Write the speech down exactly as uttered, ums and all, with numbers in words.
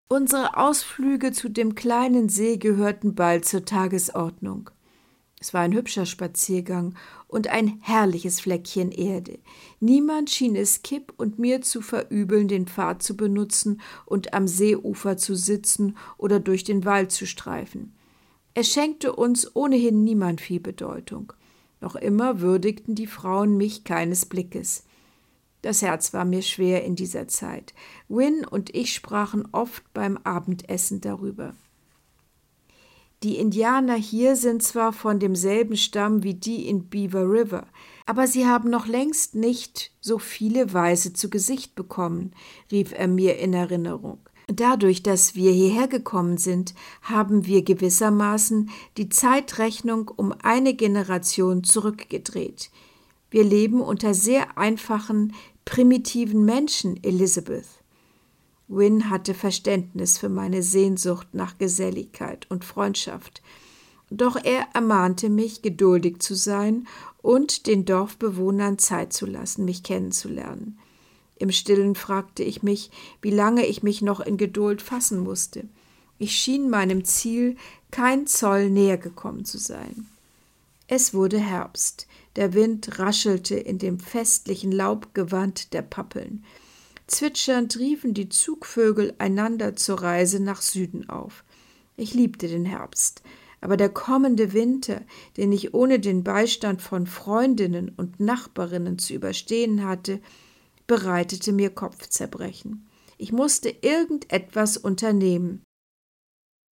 Unsere Ausflüge zu dem kleinen See gehörten bald zur Tagesordnung. Es war ein hübscher Spaziergang und ein herrliches Fleckchen Erde. Niemand schien es Kip und mir zu verübeln, den Pfad zu benutzen und am Seeufer zu sitzen oder durch den Wald zu streifen. Es schenkte uns ohnehin niemand viel Bedeutung. Noch immer würdigten die Frauen mich keines Blickes. Das Herz war mir schwer in dieser Zeit. Win und ich sprachen oft beim Abendessen darüber. Die Indianer hier sind zwar von demselben Stamm wie die in Beaver River, aber sie haben noch längst nicht so viele Weiße zu Gesicht bekommen, rief er mir in Erinnerung. Dadurch, dass wir hierher gekommen sind, haben wir gewissermaßen die Zeitrechnung um eine Generation zurückgedreht. Wir leben unter sehr einfachen, primitiven Menschen, Elizabeth. Win hatte Verständnis für meine Sehnsucht nach Geselligkeit und Freundschaft, doch er ermahnte mich, geduldig zu sein und den Dorfbewohnern Zeit zu lassen, mich kennenzulernen. Im Stillen fragte ich mich, wie lange ich mich noch in Geduld fassen musste. Ich schien meinem Ziel kein Zoll näher gekommen zu sein. Es wurde Herbst. Der Wind raschelte in dem festlichen Laubgewand der Pappeln. Zwitschernd riefen die Zugvögel einander zur Reise nach Süden auf. Ich liebte den Herbst, aber der kommende Winter, den ich ohne den Beistand von Freundinnen und Nachbarinnen zu überstehen hatte, bereitete mir Kopfzerbrechen. Ich musste irgendetwas unternehmen.